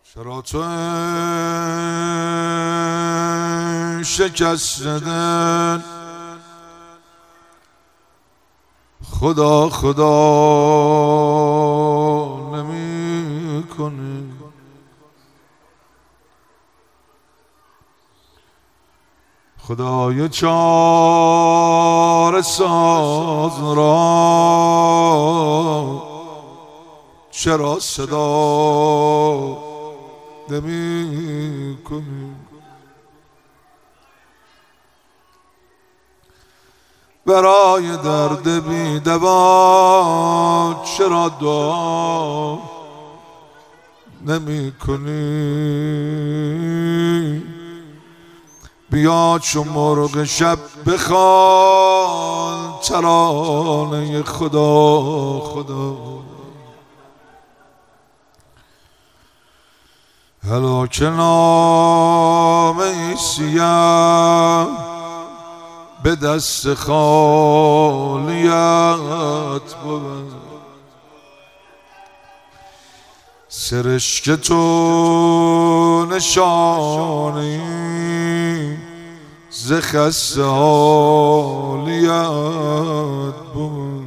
چرا تو شکست دل خدا خدا نمی کنی؟ خدای چاره ساز را چرا صدا نمی کنی؟ برای درد بی دوا چرا دعا نمی کنی؟ بیا چو مرغ شب بخوان ترانه خدا خدا. هلاک نامه سیاه به دست خالیت بود، سرشک تو نشانی ز خسته حالیت بود.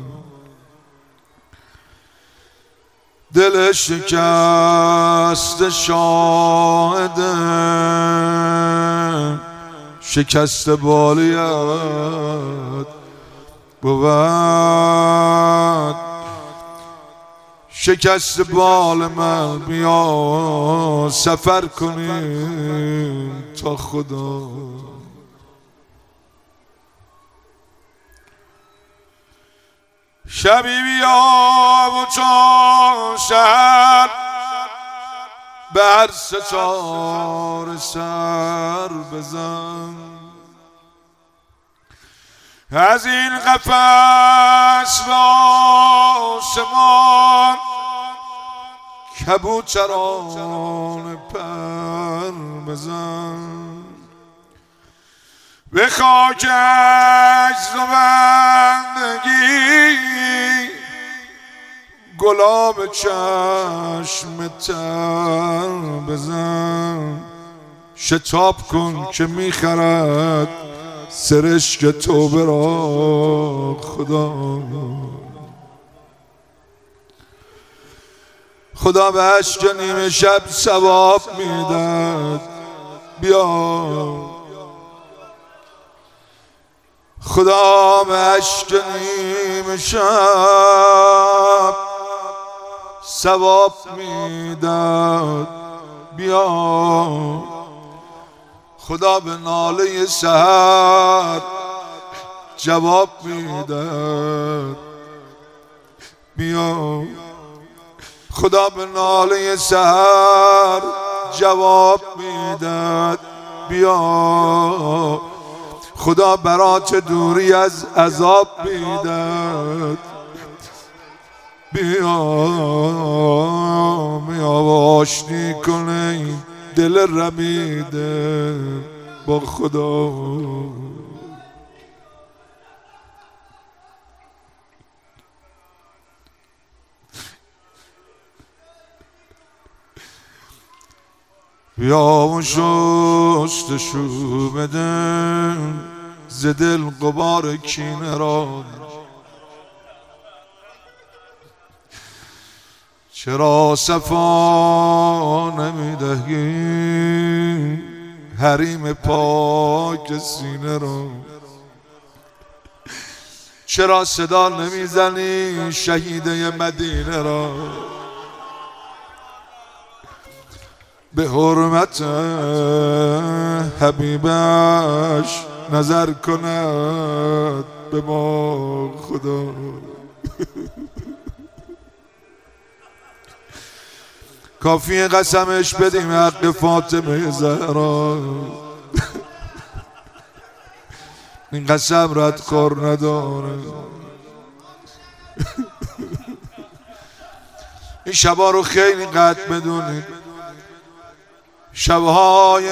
دل شکست شاهد شکست بالیت بود، شکست بال من بیا سفر کنیم تا خدا. شبی بیا و چون شهر بر ستاره سر بزن، از این قفس به آسمان کبوتران پر بزن، به خاک عجز و بندگی گلاب چشم تر بزن، شتاب کن که میخرد سرشک توبه را خدا. خدا به اشک نیمه شب ثواب میداد، بیا خدا به اشک نیمه شب ثواب میداد، بیا خدا به ناله سحر جواب میداد، بیا خدا به ناله سحر جواب میداد، بیا خدا برات دوری از عذاب میداد، بیا و آشتی کنه دل رمیده با خدا. بیا و شستشو بده ز دل غبار کینه را، چرا صفا نمیدهی حریم پاک سینه را، چرا صدا نمیزنی شهیده مدینه را، به حرمت حبیبش نظر کند به ما خدا. کافی قسمش بدیم حق فاطمه زهرا، این قسم ردخور نداره. این شبا رو خیلی قدر بدونید، شبهای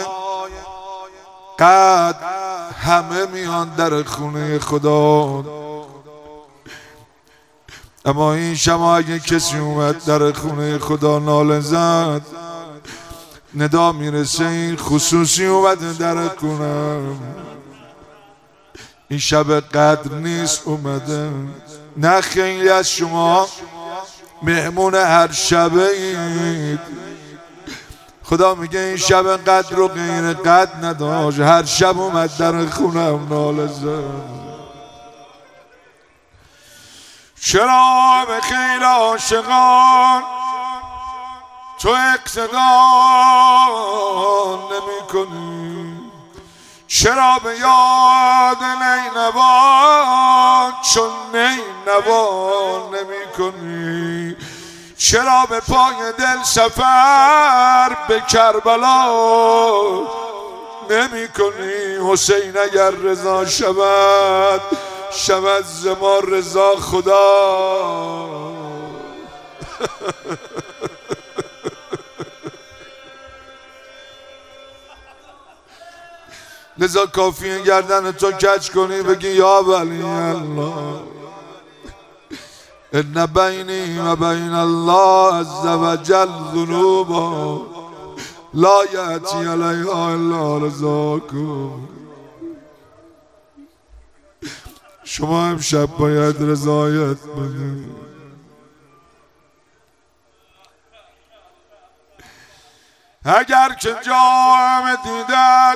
قدر همه میان در خونه خدا، اما این شب اگه کسی اومد در خونه خدا ناله زد ندا میرسه این خصوصی اومده در کنم این شب قدر نیست اومده. نه خیلی از شما مهمون هر شبه اید. خدا میگه این شب قدر رو غیر قدر نداشت، هر شب اومد در خونم ناله زد. چرا به خیل عاشقان تو اقتدا نمی کنی؟ چرا به یاد نینوا چون نینوا نمی کنی؟ چرا به پای دل سفر به کربلا نمی کنی؟ حسین اگر رضا شود شود ز ما رضا خدا. لذا کافیه گردن تو کج کنی بگی یا ولی الله ان بینی و بین الله عز وجل ذنوبا لا یأتی علیها الا رضاکم. شما امشب باید رضایت بدید. اگر که جام دیدت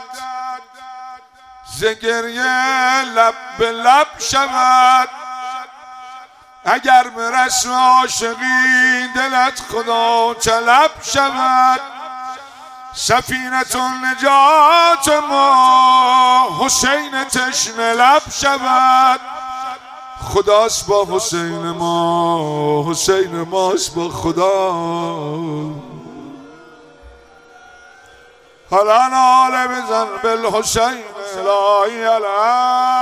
ز گریه لب به لب شود، اگر به رسم عاشقی دلت خدا طلب شود، سفینة النجات ما حسین تشنه لب شود. خداست با حسین ما، حسین ماست با خدا. حالا ناله بزن بالحسین الهی الهی